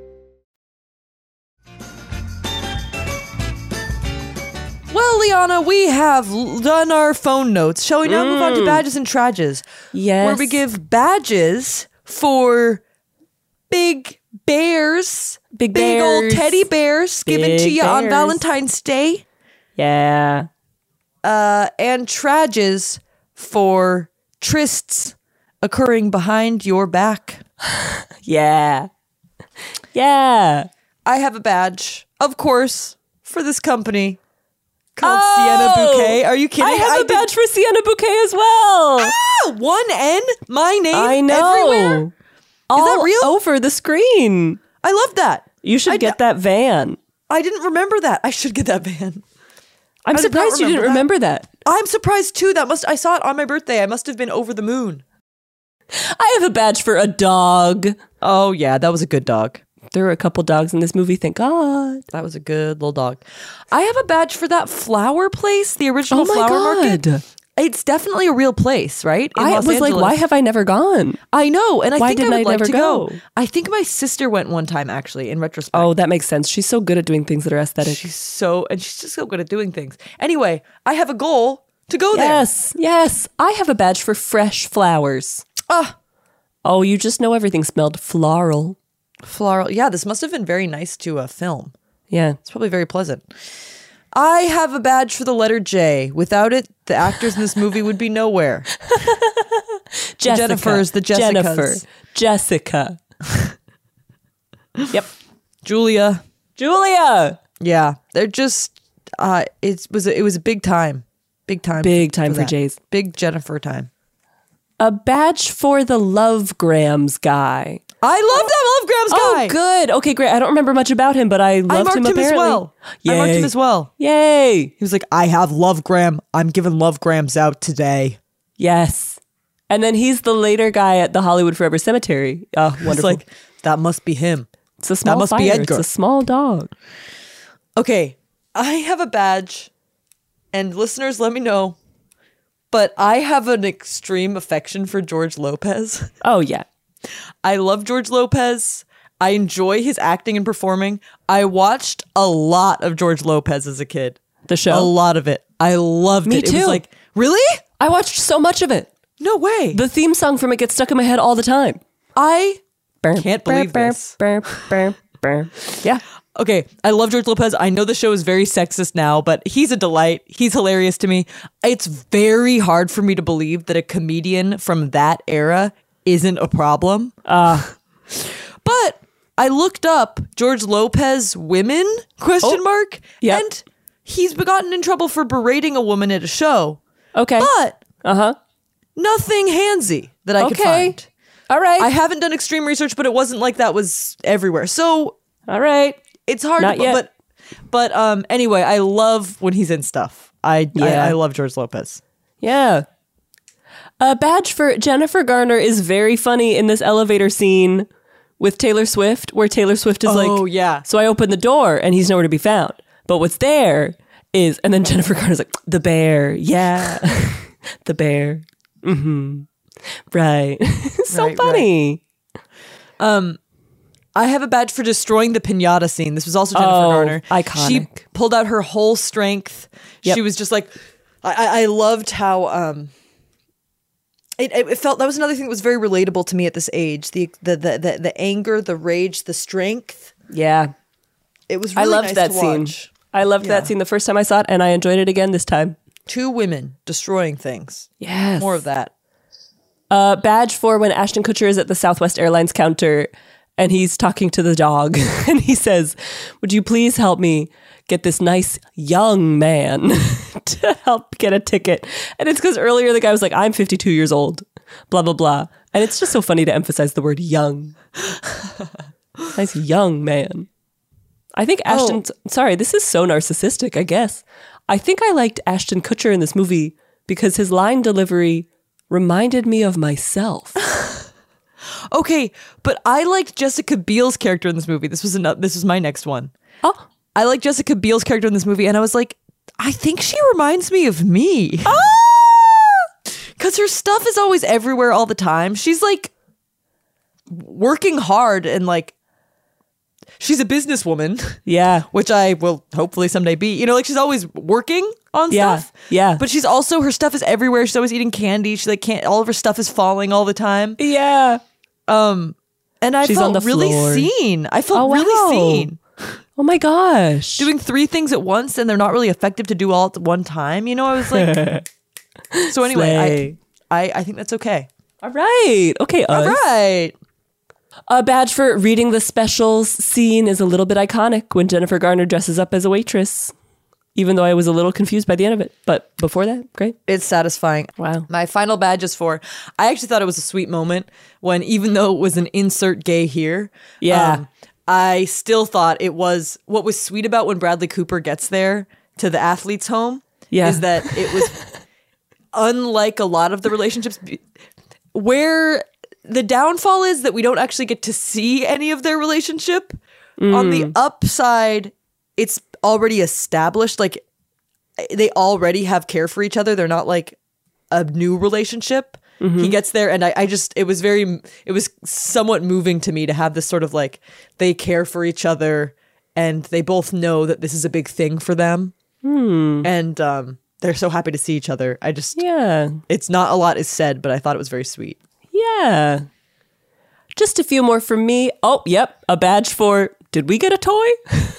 Well, Liana, we have done our phone notes. Shall we now move on to badges and trages? Yes. Where we give badges for big bears. Big old teddy bears given to you on Valentine's Day. Yeah. And trages for trysts occurring behind your back. Yeah. Yeah. I have a badge, of course, for this company called Sienna Bouquet. Are you kidding? I have a badge for Sienna Bouquet as well. One N, my name I know. everywhere. Is All that real? over the screen. I love that. You should get that van. I didn't remember that. I should get that van. I'm I did not surprised you didn't remember that. I'm surprised too. I saw it on my birthday. I must have been over the moon. I have a badge for a dog. Oh yeah, that was a good dog. There were a couple dogs in this movie, thank God. That was a good little dog. I have a badge for that flower place, the original flower market. It's definitely a real place, right? I was like, why have I never gone? I know, and I think I would like to go. go? I think my sister went one time, actually, in retrospect. Oh, that makes sense. She's so good at doing things that are aesthetic. She's just so good at doing things. Anyway, I have a goal to go there. Yes. I have a badge for fresh flowers. Oh, you just know everything smelled floral. Floral. Yeah, this must have been very nice to film. Yeah. It's probably very pleasant. I have a badge for the letter J. Without it, the actors in this movie would be nowhere. Jessica. The Jessicas. Jessica. Yep. Julia. Yeah. They're just, it was a big time. Big time. Big time for that. J's. Big Jennifer time. A badge for the Lovegrams guy. I love that Lovegrams guy. Oh, good. Okay, great. I don't remember much about him, but I loved him apparently. As well. Yay. I marked him as well. Yay. He was like, I have Lovegram. I'm giving Lovegrams out today. Yes. And then he's the later guy at the Hollywood Forever Cemetery. Oh, wonderful. It's like, that must be him. It's a small That must fire. be Edgar. It's a small dog. Okay, I have a badge, and listeners, let me know. But I have an extreme affection for George Lopez. Oh, yeah. I love George Lopez. I enjoy his acting and performing. I watched a lot of George Lopez as a kid. The show? A lot of it. I loved Me it. too. It was like, really? I watched so much of it. No way. The theme song from it gets stuck in my head all the time. I can't believe this. Yeah. Okay, I love George Lopez. I know the show is very sexist now, but he's a delight. He's hilarious to me. It's very hard for me to believe that a comedian from that era isn't a problem. But I looked up George Lopez women, ? And he's gotten in trouble for berating a woman at a show. Okay. But nothing handsy that I could find. All right. I haven't done extreme research, but it wasn't like that was everywhere. So, all right. It's hard, Not yet. but anyway, I love when he's in stuff. I love George Lopez. Yeah. A badge for Jennifer Garner is very funny in this elevator scene with Taylor Swift, where Taylor Swift is like, oh, yeah. So I open the door and he's nowhere to be found. But what's there is, and then Jennifer Garner's like, the bear. Yeah. The bear. Mm-hmm. Right. So funny. Right. I have a badge for destroying the piñata scene. This was also Jennifer Garner. Iconic. She pulled out her whole strength. Yep. She was just like, I loved how it felt. That was another thing that was very relatable to me at this age. The anger, the rage, the strength. Yeah, it was. Really I loved nice that to scene. Watch. I loved that scene the first time I saw it, and I enjoyed it again this time. 2 women destroying things. Yes, more of that. Badge for when Ashton Kutcher is at the Southwest Airlines counter. And he's talking to the dog and he says, would you please help me get this nice young man to help get a ticket? And it's because earlier the guy was like, I'm 52 years old, blah, blah, blah. And it's just so funny to emphasize the word young. Nice young man. I think Ashton, sorry, this is so narcissistic, I guess. I think I liked Ashton Kutcher in this movie because his line delivery reminded me of myself. Okay, but I liked Jessica Biel's character in this movie. This was my next one. Oh. I like Jessica Biel's character in this movie, and I was like, I think she reminds me of me. Because her stuff is always everywhere all the time. She's like working hard and like, she's a businesswoman. Yeah. Which I will hopefully someday be. You know, like she's always working on stuff. Yeah. But she's also, her stuff is everywhere. She's always eating candy. She like can't, all of her stuff is falling all the time. Yeah. And I She's on felt the really floor. seen. I felt really wow. seen. Oh my gosh. Doing 3 things at once and they're not really effective to do all at one time. You know, I was like, so anyway, I think that's okay. All right. Okay. All right. A badge for reading the specials scene is a little bit iconic when Jennifer Garner dresses up as a waitress, even though I was a little confused by the end of it. But before that, great. It's satisfying. Wow. My final badge is for, I actually thought it was a sweet moment when, even though it was an insert gay here, I still thought it was, what was sweet about when Bradley Cooper gets there to the athlete's home is that it was unlike a lot of the relationships where the downfall is that we don't actually get to see any of their relationship. On the upside, it's already established. Like they already have care for each other. They're not like a new relationship. He gets there and I just, it was somewhat moving to me to have this sort of like, they care for each other and they both know that this is a big thing for them. And they're so happy to see each other. It's not a lot is said, but I thought it was very sweet. Yeah. Just a few more from me. Oh, yep. A badge for, did we get a toy?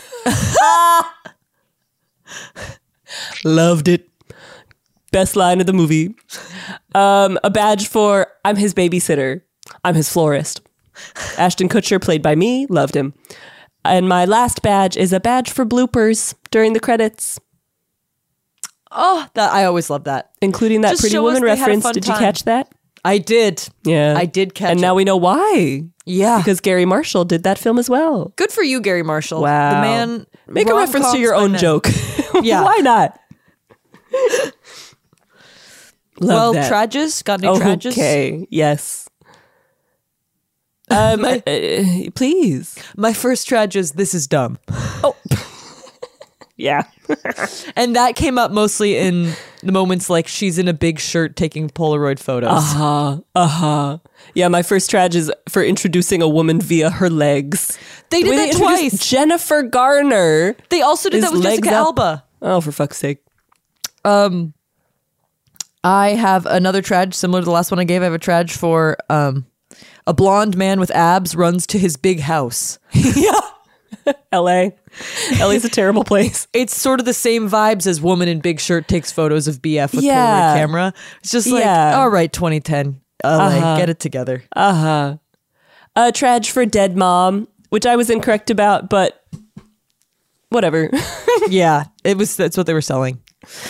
Loved it. Best line of the movie. A badge for, I'm his babysitter. I'm his florist. Ashton Kutcher, played by me, loved him. And my last badge is a badge for bloopers during the credits. Oh, that I always love that. Including that Just Pretty show Woman us they had a reference. fun Did you time. catch that? I did. Yeah. I did catch And it. now we know why. Yeah. Because Gary Marshall did that film as well. Good for you, Gary Marshall. Wow. The man. Make a reference to your own joke. Yeah. Why not? Well, that. Trages? Got any Trages? Okay. Yes. Please. My first Trage is This Is Dumb. Oh. Yeah. And that came up mostly in the moments like she's in a big shirt taking Polaroid photos. Yeah, my first Trage is for introducing a woman via her legs. They did that twice. Jennifer Garner. They also did that with Jessica Alba. Oh, for fuck's sake. I have another Trage similar to the last one I gave. I have a Trage for a blonde man with abs runs to his big house. Yeah. LA's a terrible place. It's sort of the same vibes as woman in big shirt takes photos of BF with Polaroid camera. It's just like, all right, 2010, LA, get it together. A Trage for dead mom, which I was incorrect about, but whatever. Yeah, that's what they were selling.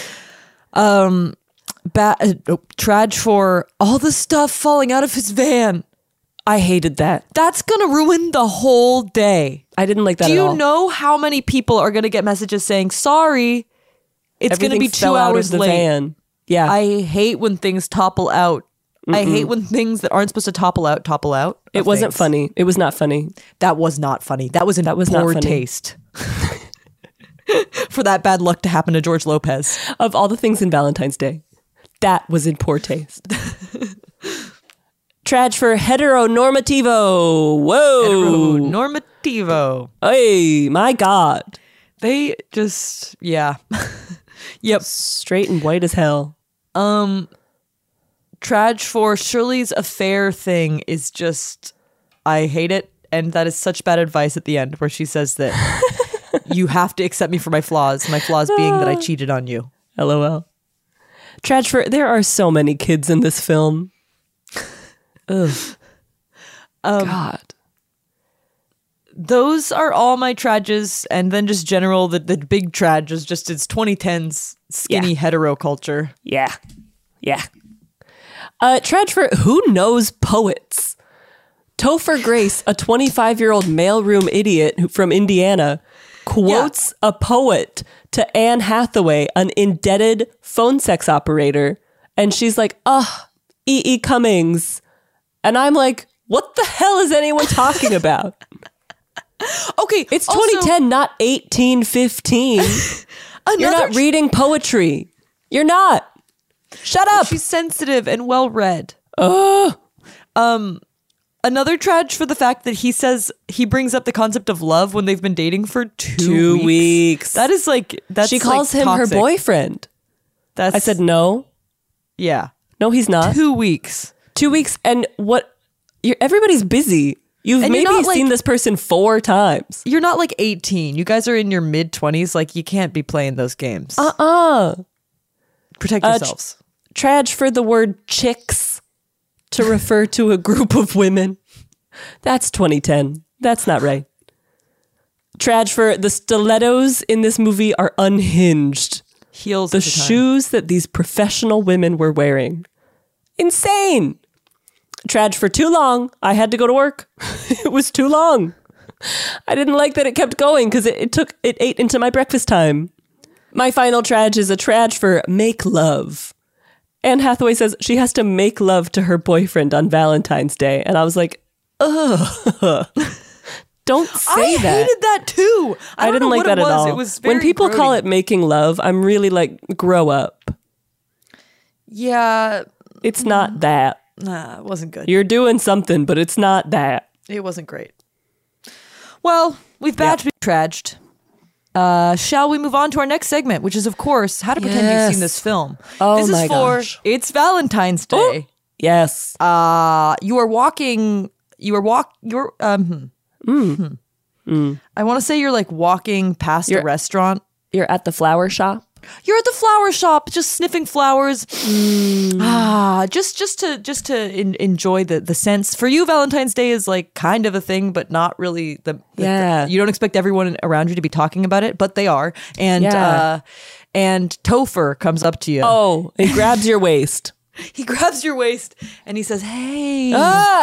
Trage for all the stuff falling out of his van. I hated that. That's gonna ruin the whole day. I didn't like that Do at you all. know how many people are gonna get messages saying, sorry, it's gonna be 2 fell out of hours the late. van. Yeah. I hate when things topple out. I hate when things that aren't supposed to topple out. It wasn't funny. It was not funny. That was not funny. That was in not poor funny. taste. For that bad luck to happen to George Lopez. Of all the things in Valentine's Day, that was in poor taste. Trage for heteronormativo. Whoa. Heteronormativo. Hey, my God. They just, yeah. Yep. Straight and white as hell. Trage for Shirley's affair thing is just, I hate it. And that is such bad advice at the end where she says that you have to accept me for my flaws being that I cheated on you. LOL. Trage for, there are so many kids in this film. Ugh. God. Those are all my Trages, and then just general, the big Trage is just it's 2010's skinny hetero culture. Yeah. Yeah. Trage for who knows poets. Topher Grace, a 25-year-old mailroom idiot from Indiana, quotes a poet to Anne Hathaway, an indebted phone sex operator. And she's like, E.E. Cummings. And I'm like, what the hell is anyone talking about? Okay, it's 2010, not 1815. You're not reading poetry. You're not. Shut up. She's sensitive and well-read. Another trage for the fact that he says he brings up the concept of love when they've been dating for 2 weeks. That is like, that's she calls him toxic. her boyfriend. I said no. Yeah. No, he's not. 2 weeks. 2 weeks. And what? Everybody's busy. You've maybe seen this person 4 times. You're not like 18. You guys are in your mid-20s. Like, you can't be playing those games. Protect yourselves. Trage for the word chicks to refer to a group of women. That's 2010. That's not right. Trage for the stilettos in this movie are unhinged. Heels. The shoes that these professional women were wearing. Insane. Trage for too long. I had to go to work. It was too long. I didn't like that it kept going because it ate into my breakfast time. My final trage is a trage for make love. Anne Hathaway says she has to make love to her boyfriend on Valentine's Day. And I was like, ugh. Don't say that. I hated that too. I didn't like that at all. It was very when people call it making love, I'm really like, grow up. Yeah. It's not that. Nah, it wasn't good. You're doing something, but it's not that. It wasn't great. Well, we've been traged. Shall we move on to our next segment, which is, of course, how to pretend you've seen this film. Oh, this my is gosh. It's Valentine's Day. Oh, yes. You are walking. I want to say you're like walking past a restaurant. You're at the flower shop. You're at the flower shop, just sniffing flowers. Just to enjoy the sense. For you, Valentine's Day is like kind of a thing, but not really. You don't expect everyone around you to be talking about it, but they are. And Topher comes up to you. Oh, he grabs your waist. He grabs your waist and he says, "Hey,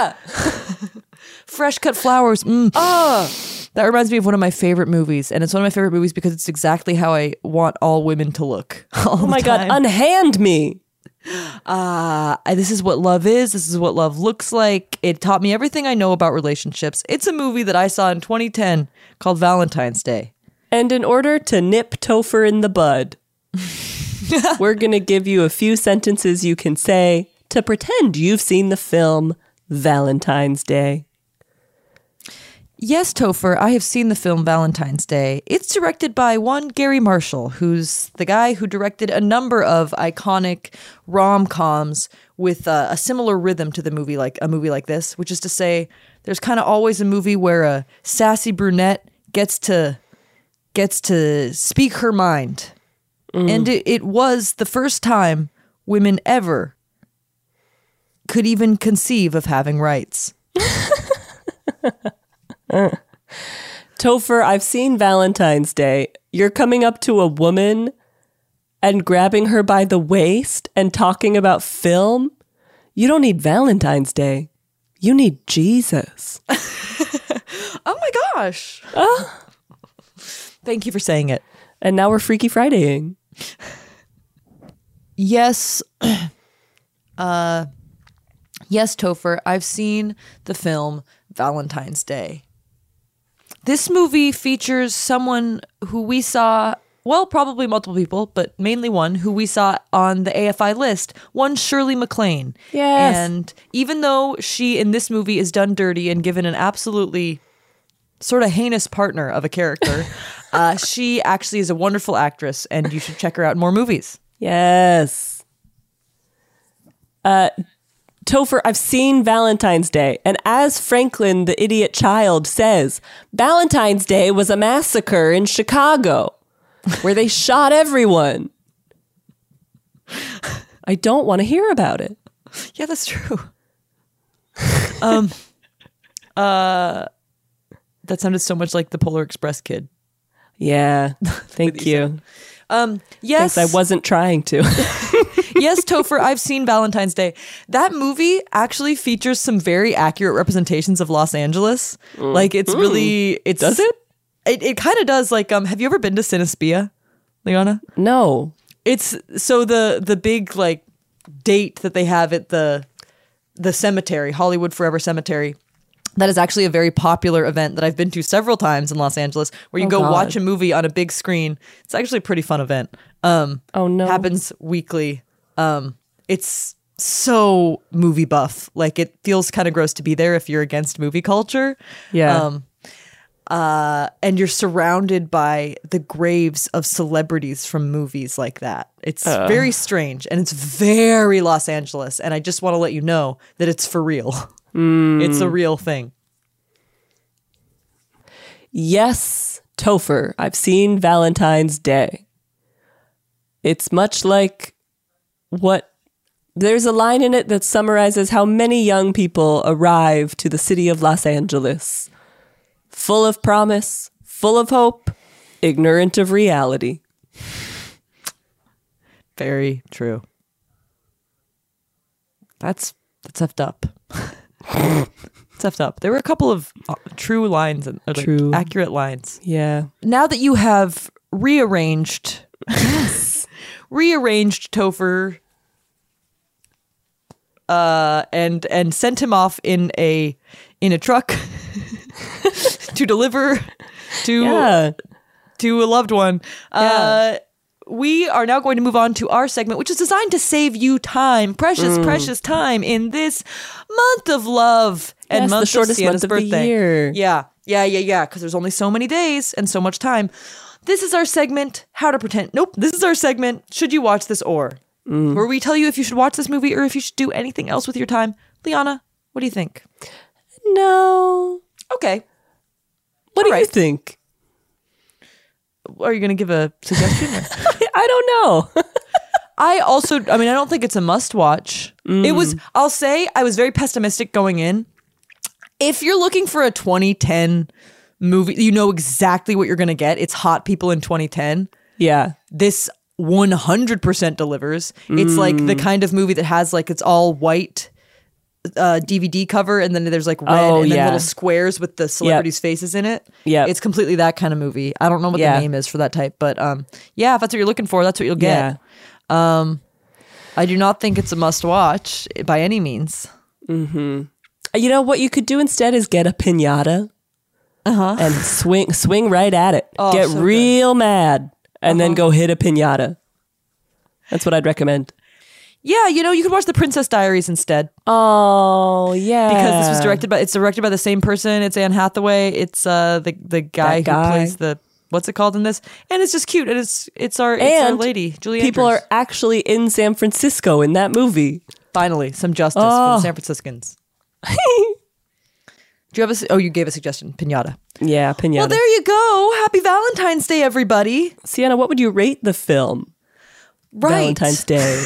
fresh cut flowers." That reminds me of one of my favorite movies, and it's one of my favorite movies because it's exactly how I want all women to look. Oh my God, unhand me. This is what love is. This is what love looks like. It taught me everything I know about relationships. It's a movie that I saw in 2010 called Valentine's Day. And in order to nip Topher in the bud, we're going to give you a few sentences you can say to pretend you've seen the film Valentine's Day. Yes, Topher, I have seen the film Valentine's Day. It's directed by one Gary Marshall, who's the guy who directed a number of iconic rom-coms with a similar rhythm to a movie like this, which is to say there's kind of always a movie where a sassy brunette gets to speak her mind. And it was the first time women ever could even conceive of having rights. Topher, I've seen Valentine's Day. You're coming up to a woman and grabbing her by the waist and talking about film. You don't need Valentine's Day. You need Jesus. Oh my gosh. Thank you for saying it. And now we're Freaky Fridaying. Yes. Yes, Topher, I've seen the film Valentine's Day. This movie features someone who we saw, well, probably multiple people, but mainly one who we saw on the AFI list, one Shirley MacLaine. Yes. And even though she in this movie is done dirty and given an absolutely sort of heinous partner of a character, she actually is a wonderful actress and you should check her out in more movies. Yes. Topher, I've seen Valentine's Day, and as Franklin, the idiot child, says, Valentine's Day was a massacre in Chicago where they shot everyone. I don't want to hear about it. Yeah, that's true. That sounded so much like the Polar Express kid. Yeah, thank you. Yes. Thanks, I wasn't trying to. Yes, Topher, I've seen Valentine's Day. That movie actually features some very accurate representations of Los Angeles. Like, it's really... Does it? It kind of does like, have you ever been to Cinespia, Liana? No. It's so the big like date that they have at the cemetery, Hollywood Forever Cemetery. That is actually a very popular event that I've been to several times in Los Angeles, where you watch a movie on a big screen. It's actually a pretty fun event. Happens weekly. It's so movie buff. Like, it feels kind of gross to be there if you're against movie culture. Yeah. And you're surrounded by the graves of celebrities from movies like that. It's very strange, and it's very Los Angeles. And I just want to let you know that it's for real. It's a real thing. Yes, Topher, I've seen Valentine's Day. It's much like there's a line in it that summarizes how many young people arrive to the city of Los Angeles. Full of promise, full of hope, ignorant of reality. Very true. That's effed up. It's effed up. There were a couple of true lines and True. accurate lines. Yeah. Now that you have rearranged Topher and sent him off in a truck to deliver to a loved one. We are now going to move on to our segment, which is designed to save you time, precious time in this month of love and month the shortest of Sienna's month birthday. of the year. Yeah. Because there's only so many days and so much time. This is our segment, How to Pretend. Nope. This is our segment, Should You Watch This Or? Where we tell you if you should watch this movie or if you should do anything else with your time. Liana, what do you think? No. Okay. What do you think? Are you going to give a suggestion? I don't know. I don't think it's a must watch. I'll say I was very pessimistic going in. If you're looking for a 2010 movie, you know exactly what you're going to get. It's hot people in 2010. Yeah. This 100% delivers. It's like the kind of movie that has like, it's all white DVD cover, and then there's like red and then little squares with the celebrities' faces in it. Yeah. It's completely that kind of movie. I don't know what the name is for that type, but if that's what you're looking for, that's what you'll get. I do not think it's a must watch by any means. Mm-hmm. You know what you could do instead is get a piñata and swing right at it. Get so real mad and then go hit a piñata. That's what I'd recommend. Yeah, you could watch The Princess Diaries instead. Oh, yeah. Because this was directed by the same person. It's Anne Hathaway. It's the guy who plays the, what's it called in this? And it's just cute. And it's our lady, Julie People Andrews. are actually in San Francisco in that movie. Finally, some justice for the San Franciscans. Do you have you gave a suggestion, piñata. Yeah, piñata. Well, there you go. Happy Valentine's Day, everybody. Sienna, what would you rate the film? Right. Valentine's Day.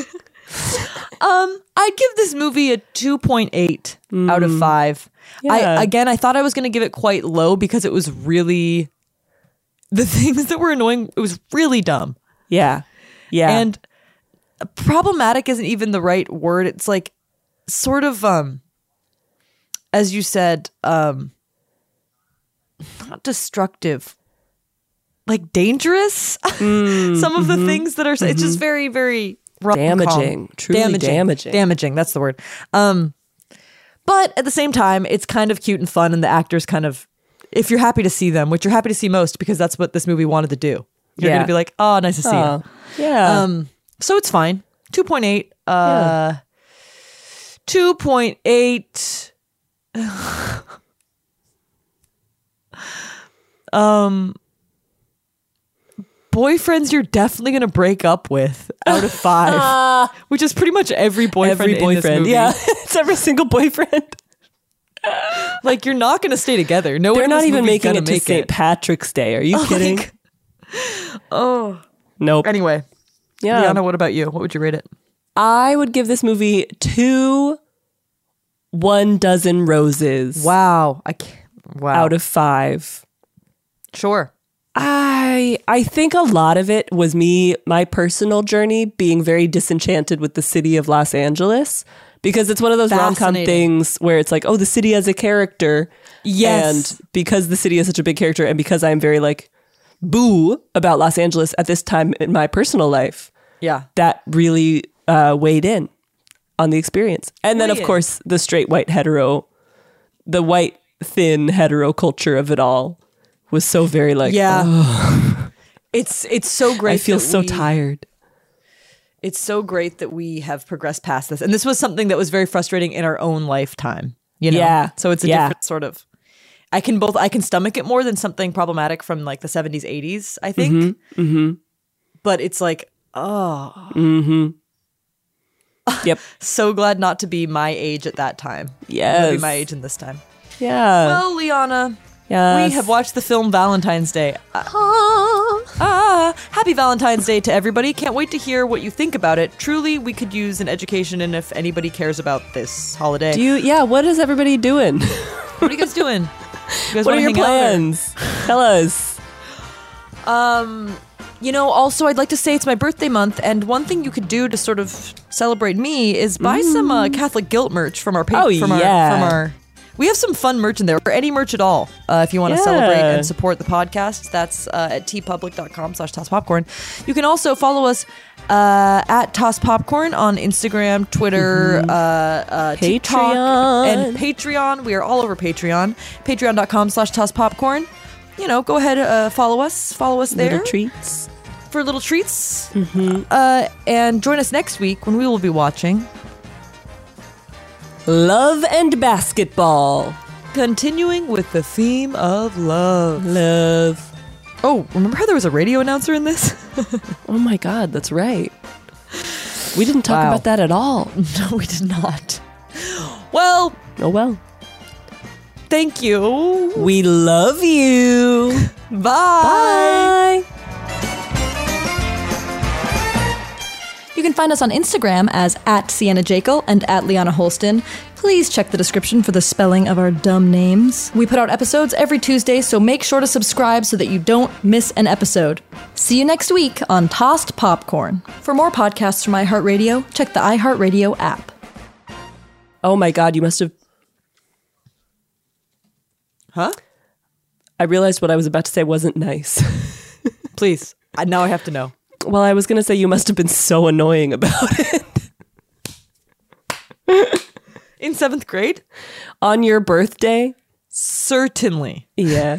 I'd give this movie a 2.8 out of 5. Yeah. I thought I was going to give it quite low because it was really, the things that were annoying, it was really dumb. Yeah. Yeah. And problematic isn't even the right word. It's like sort of, as you said, not destructive, like dangerous. Some of the things that are, it's just very, very damaging. Truly damaging. That's the word. But at the same time, it's kind of cute and fun, and the actors kind of, if you're happy to see them, which you're happy to see most because that's what this movie wanted to do, you're going to be like, oh, nice to see you. Yeah. So it's fine. 2.8. 2.8. Boyfriends you're definitely going to break up with out of 5, which is pretty much every boyfriend in this movie. Yeah, it's every single boyfriend. Like, you're not going to stay together. No, they're not even making it to St. Patrick's Day. Are you kidding? Nope. Anyway, yeah. Liana, what about you? What would you rate it? I would give this movie 2 1 dozen roses. Wow. Out of 5. Sure. I think a lot of it was my personal journey being very disenchanted with the city of Los Angeles Because it's one of those rom-com things where it's like, oh, the city has a character. Yes. And because the city is such a big character and because I'm very like boo about Los Angeles at this time in my personal life, that really weighed in on the experience. And then, of course, the straight white hetero, the white thin hetero culture of it all was so very like, It's so great. I feel so tired. It's so great that we have progressed past this. And this was something that was very frustrating in our own lifetime, you know? Yeah. So it's a different sort of, I can stomach it more than something problematic from like the 70s, 80s, I think. But it's like, Yep. So glad not to be my age at that time. Yes. To be my age in this time. Yeah. Well, Liana, yes. we have watched the film Valentine's Day. Happy Valentine's Day to everybody. Can't wait to hear what you think about it. Truly, we could use an education in if anybody cares about this holiday. What is everybody doing? What are you guys doing? You guys What are wanna your hang out, or- plans? Tell us. Also, I'd like to say it's my birthday month, and one thing you could do to sort of celebrate me is buy some Catholic Guilt merch from our page. We have some fun merch in there, or any merch at all. If you want to celebrate and support the podcast, that's at tpublic.com/tosspopcorn. You can also follow us at tosspopcorn on Instagram, Twitter, TikTok, and Patreon. We are all over Patreon. Patreon.com/tosspopcorn. Go ahead, follow us there. Little treats. For little treats. And join us next week when we will be watching Love and Basketball. Continuing with the theme of love. Love. Oh, remember how there was a radio announcer in this? Oh my God, that's right. We didn't talk about that at all. No, we did not. Well. Oh well. Thank you. We love you. Bye. Bye. You can find us on Instagram as @Sienna Jekyll and @Liana Holston. Please check the description for the spelling of our dumb names. We put out episodes every Tuesday, so make sure to subscribe so that you don't miss an episode. See you next week on Tossed Popcorn. For more podcasts from iHeartRadio, check the iHeartRadio app. Oh my God, you must have... Huh? I realized what I was about to say wasn't nice. Please. Now I have to know. Well, I was going to say you must have been so annoying about it. In 7th grade? On your birthday? Certainly. Yeah.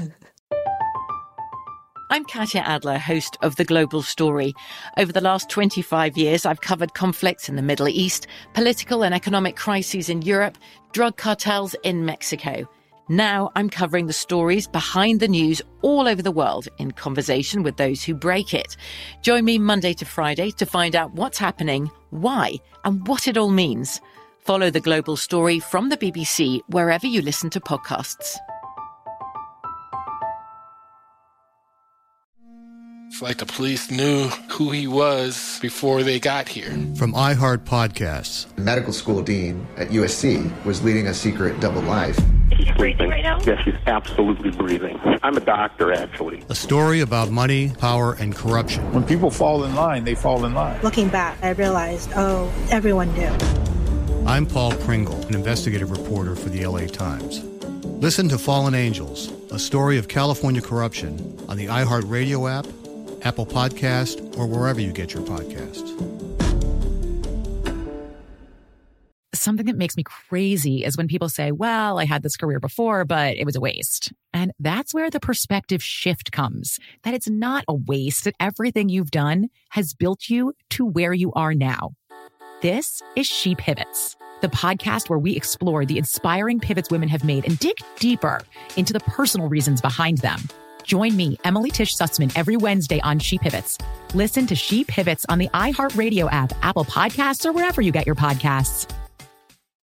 I'm Katya Adler, host of The Global Story. Over the last 25 years, I've covered conflicts in the Middle East, political and economic crises in Europe, drug cartels in Mexico. Now I'm covering the stories behind the news all over the world in conversation with those who break it. Join me Monday to Friday to find out what's happening, why, and what it all means. Follow The Global Story from the BBC wherever you listen to podcasts. It's like the police knew who he was before they got here. From iHeart Podcasts. The medical school dean at USC was leading a secret double life. She's breathing right now? Yes, she's absolutely breathing. I'm a doctor, actually. A story about money, power, and corruption. When people fall in line, they fall in line. Looking back, I realized, everyone knew. I'm Paul Pringle, an investigative reporter for the LA Times. Listen to Fallen Angels, a story of California corruption on the iHeartRadio app, Apple Podcast, or wherever you get your podcasts. Something that makes me crazy is when people say, well, I had this career before, but it was a waste. And that's where the perspective shift comes, that it's not a waste, that everything you've done has built you to where you are now. This is She Pivots, the podcast where we explore the inspiring pivots women have made and dig deeper into the personal reasons behind them. Join me, Emily Tish Sussman, every Wednesday on She Pivots. Listen to She Pivots on the iHeartRadio app, Apple Podcasts, or wherever you get your podcasts.